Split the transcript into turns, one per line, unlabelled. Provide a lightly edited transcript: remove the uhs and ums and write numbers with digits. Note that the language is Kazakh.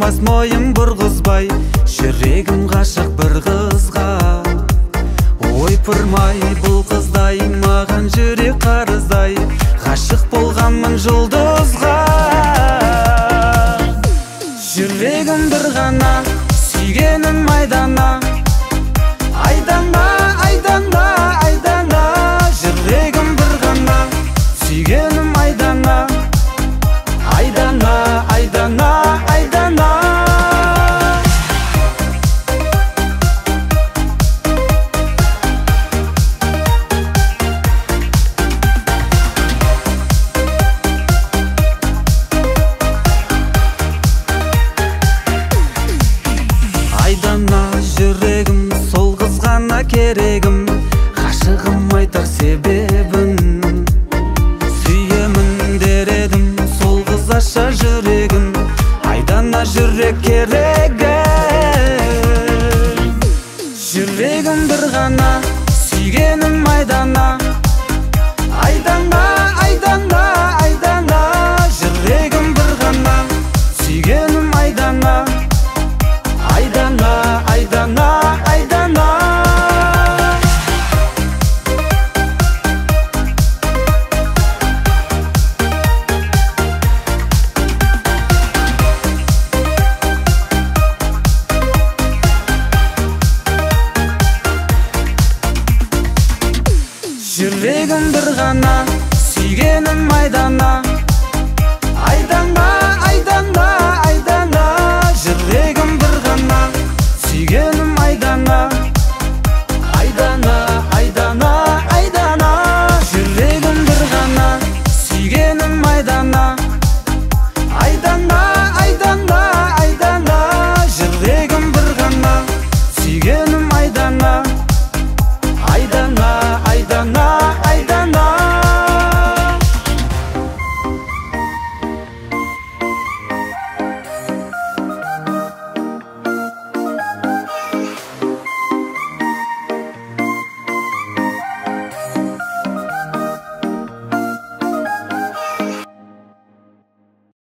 болмас мойын бұрғызбай, жүрегім ғашық бір қызға. Ойпырмай бұл қыздай, маған жүрек қарыздай, ғашық болғанмын жұлдызға. Жүрегім бір ғана, сүйгенім айдана, айдана, айдана, айдана. Жүрегім бір ғана, сүйгенім айдана, айдана, айдана, айдана. Айдана жүрегім, сол қыз ғана керегім, ғашығым айтар себебін. Сүйемін дер едім, сол қыз аша жүрегім, айдана жүрек керек.